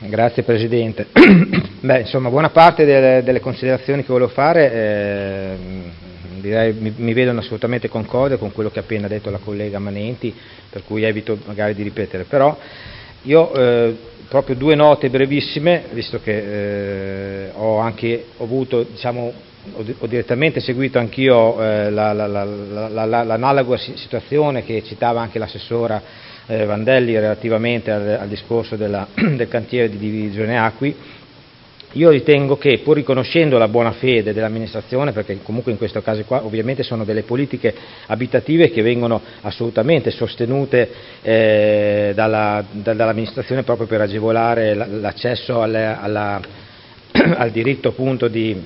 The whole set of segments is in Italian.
Grazie Presidente. Beh, insomma, buona parte delle considerazioni che volevo fare direi mi vedono assolutamente concorde con quello che ha appena detto la collega Manenti, per cui evito magari di ripetere, però io proprio due note brevissime, visto che ho direttamente seguito anch'io l'analoga situazione che citava anche l'assessora Vandelli relativamente al discorso del cantiere di divisione acqui. Io ritengo che, pur riconoscendo la buona fede dell'amministrazione, perché comunque in questo caso qua ovviamente sono delle politiche abitative che vengono assolutamente sostenute dall'amministrazione proprio per agevolare l'accesso al diritto appunto di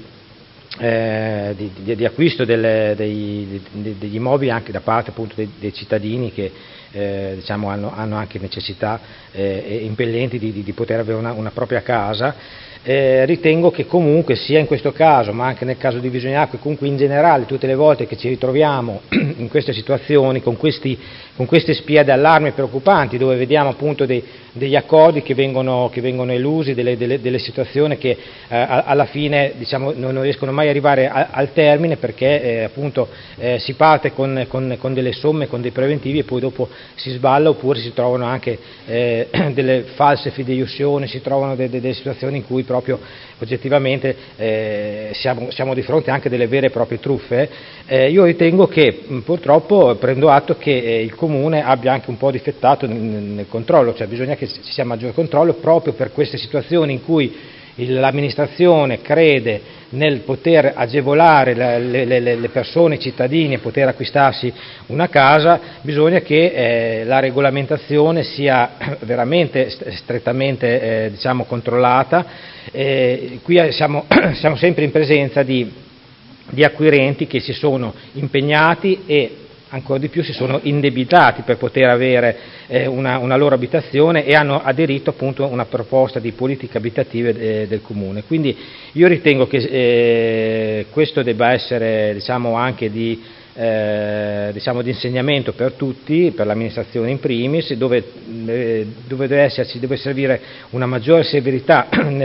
acquisto degli immobili anche da parte appunto dei cittadini che hanno anche necessità impellenti di poter avere una propria casa. Ritengo che comunque sia in questo caso, ma anche nel caso di Divisione Acque, comunque in generale tutte le volte che ci ritroviamo in queste situazioni con queste spie d'allarme preoccupanti, dove vediamo appunto degli accordi che vengono elusi, delle situazioni che alla fine non riescono mai ad arrivare al termine, perché appunto si parte con delle somme, con dei preventivi, e poi dopo si sballa, oppure si trovano anche delle false fideiussioni, si trovano delle situazioni in cui proprio oggettivamente siamo di fronte anche a delle vere e proprie truffe. Io ritengo che purtroppo prendo atto che il Comune abbia anche un po' difettato nel controllo, cioè bisogna che ci sia maggior controllo proprio per queste situazioni in cui l'amministrazione crede nel poter agevolare le persone, i cittadini, a poter acquistarsi una casa. Bisogna che la regolamentazione sia veramente strettamente controllata. Qui siamo sempre in presenza di acquirenti che si sono impegnati e ancora di più si sono indebitati per poter avere una loro abitazione, e hanno aderito appunto a una proposta di politiche abitative del Comune. Quindi io ritengo che questo debba essere anche di insegnamento per tutti, per l'amministrazione in primis, dove deve servire una maggiore severità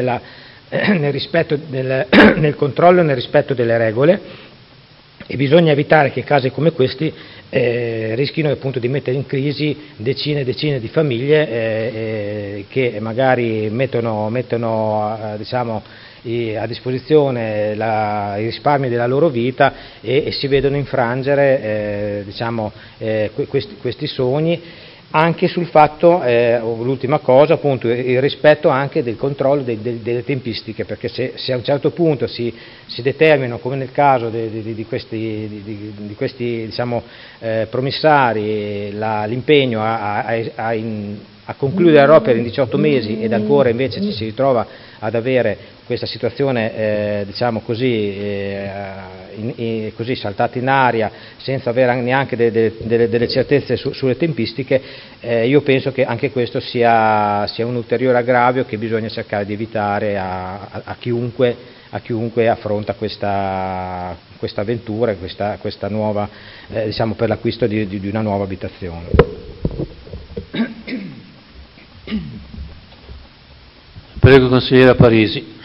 nel controllo e nel rispetto delle regole, e bisogna evitare che casi come questi rischino appunto di mettere in crisi decine e decine di famiglie che magari mettono a disposizione i risparmi della loro vita e si vedono infrangere questi sogni, anche sul fatto, l'ultima cosa, appunto, il rispetto anche del controllo delle tempistiche, perché se a un certo punto si determinano, come nel caso di questi promissari, l'impegno a concludere l'opera in 18 mesi, ed ancora invece ci si ritrova ad avere questa situazione così saltata in aria, senza avere neanche delle certezze sulle tempistiche, io penso che anche questo sia un ulteriore aggravio che bisogna cercare di evitare a chiunque affronta questa avventura, questa nuova, per l'acquisto di una nuova abitazione. Prego, consigliera Parisi.